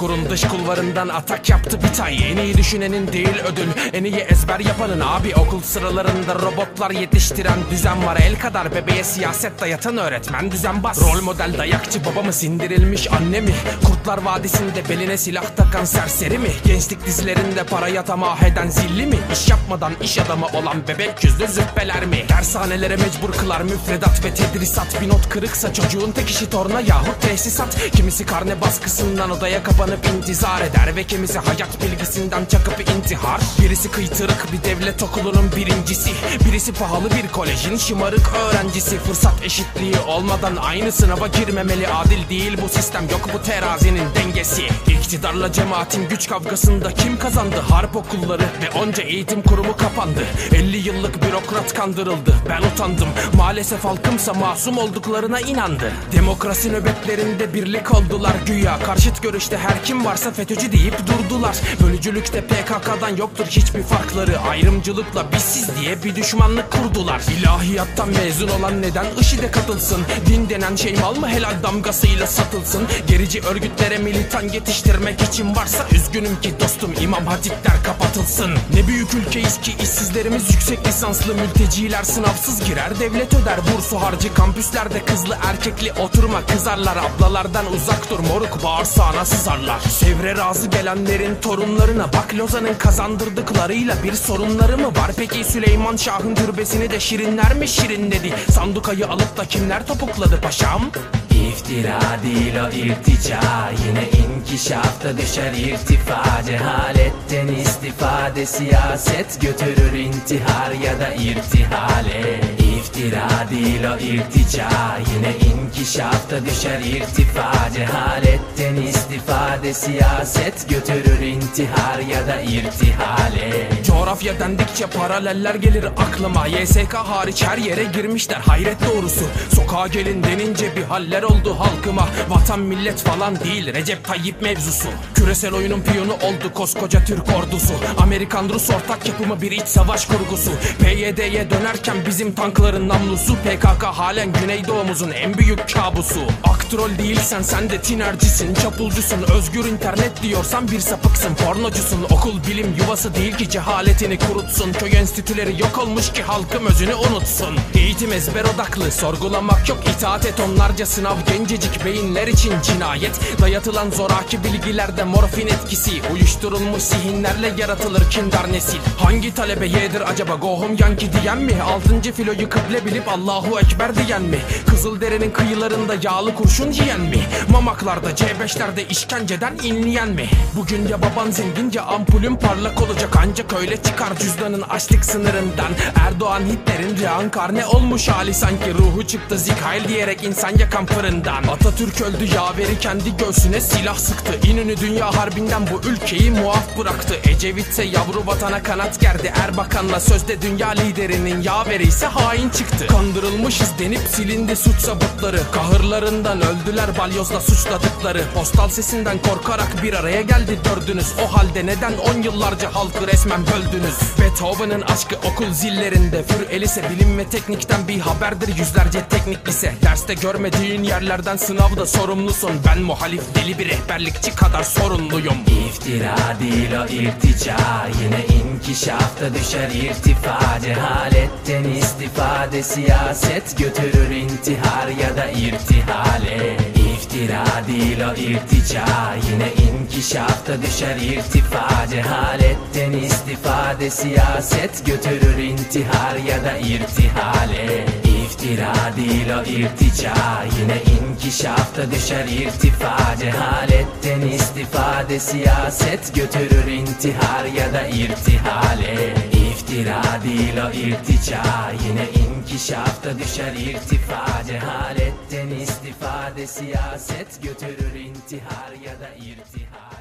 Çukurun dış kulvarından atak yaptı bir tay. En iyi düşünenin değil ödül, en iyi ezber yapanın. Abi okul sıralarında robotlar yetiştiren düzen var. El kadar bebeğe siyaset dayatan öğretmen düzenbaz. Rol model dayakçı baba mı, sindirilmiş anne mi? Kurtlar Vadisi'nde beline silah takan serseri mi? Gençlik dizilerinde paraya tamah eden zilli mi? İş yapmadan iş adamı olan bebek yüzlü züppeler mi? Dershanelere mecbur kılar müfredat ve tedrisat. Bir not kırıksa çocuğun tek işi torna yahut tesisat. Kimisi karne baskısından odaya kapanıp intizar eder ve kimisi hayat bilgisinden çakıp intihar. Birisi kıytırık bir devlet okulunun birincisi, birisi pahalı bir kolejin şımarık öğrencisi. Fırsat eşitliği olmadan aynı sınava girmemeli. Adil değil bu sistem, yok bu terazinin dengesi. İktidarla cemaatin güç kavgasında kim kazandı? Harp okulları ve onca eğitim kurumu kapandı. 50 yıllık bürokrat kandırıldı, ben utandım. Maalesef halkımsa masum olduklarına inandı. Demokrasi nöbetlerinde birlik oldular güya. Karşıt görüşte her kim varsa FETÖ'cü deyip durdular. Bölücülükte PKK'dan yoktur hiçbir farkları. Ayrımcılıkla bizsiz diye bir düşmanlık kurdular. İlahiyattan mezun olan neden IŞİD'e katılsın? Din denen şey mal mı helal damgasıyla satılsın? Gerici örgütlere militan yetiştirmek için varsa üzgünüm ki dostum, İmam Hatipler kapatılsın. Ne büyük ülkeyiz ki işsizlerimiz yüksek lisanslı, mülteciler sınavsız girer devlet öder bursu harcı. Kampüslerde kızlı erkekli oturma, kızarlar ablalardan uzak dur moruk, bağırsağına sızarlar. Sevre razı gelenlerin torunlarına bak, Lozan'ın kazandırdıklarıyla bir sorunları mı var? Peki Süleyman Şah'ın türbesini de şirinler mi şirinledi? Sandukayı alıp da kimler topukladı paşam? İftira değil o irtica, yine inkişafta düşer irtifa. Cehaletten istifade siyaset götürür intihar ya da irtihale. İftira değil o irtica, yine inkişafta düşer irtifa. Cehaletten istifade siyaset götürür intihar ya da irtihale. Coğrafya dendikçe paraleller gelir aklıma. YSK hariç her yere girmişler hayret doğrusu. Sokağa gelin denince bir haller oldu halkıma. Vatan millet falan değil Recep Tayyip mevzusu. Küresel oyunun piyonu oldu koskoca Türk ordusu. Amerikan-Rus ortak yapımı bir iç savaş kurgusu. PYD'ye dönerken bizim tankların namlusu. PKK halen Güneydoğumuzun en büyük kabusu. Aktrol değilsen sen de tinercisin, çapulcusun. Özgür internet diyorsan bir sapıksın, pornocusun. Okul bilim yuvası değil ki cehaletini kurutsun. Köy enstitüleri yok olmuş ki halkım özünü unutsun. Eğitim ezber odaklı, sorgulamak yok, itaat et. Onlarca sınav gencecik beyinler için cinayet. Dayatılan zoraki bilgilerde morfin etkisi. Uyuşturulmuş zihinlerle yaratılır kindar nesil. Hangi talebe yedir acaba go home yankee diyen mi? 6. filoyu kıble bilip Allahu Ekber diyen mi? Kızıldere'nin kıyılarında yağlı kurşun yiyen mi? Mamaklarda C5'lerde işkenceden inleyen mi? Bugün ya baban zengin ya ampulün parlak olacak, ancak öyle çıkar cüzdanın açlık sınırından. Erdoğan Hitler'in reenkarne olmuş hali, sanki ruhu çıktı Zikhail diyerek insan yakan fırından. Atatürk öldü, yaveri kendi göğsüne silah sıktı. İnönü dünya harbinden bu ülkeyi muaf bıraktı. Ecevit ise yavru vatana kanat gerdi. Erbakan'la sözde dünya liderinin yaveri ise hain çıktı. Kandırılmışız denip silindi suç sabıtları. Kahırlarından öldüler balyozla suçladıkları. Postal sesinden korkarak bir araya geldi dördünüz. O halde neden 10 yıllarca halkı resmen böldünüz? Beethoven'ın aşkı okul zillerinde. Für Elise bilim ve teknikten bir haberdir yüzlerce teknik lise. Derste görmediğin yerlerden sınavda sorumlusun. Ben muhalif deli bir rehberlikçi kadar sorumluyum. İftira değil o irtica, yine inkişafta düşer irtifa. Cehaletten istifade siyaset götürür intihar ya da irtihale. İftira değil o irtica, yine inkişafta düşer irtifa. Cehaletten istifade siyaset götürür intihar ya da irtihale. İftira değil o irtica, yine inkişafta düşer irtifa. Cehaletten istifade siyaset götürür intihar ya da irtihale. İftira değil o irtica, yine inkişafta düşer irtifa. Cehaletten istifade siyaset götürür intihar ya da irtihal.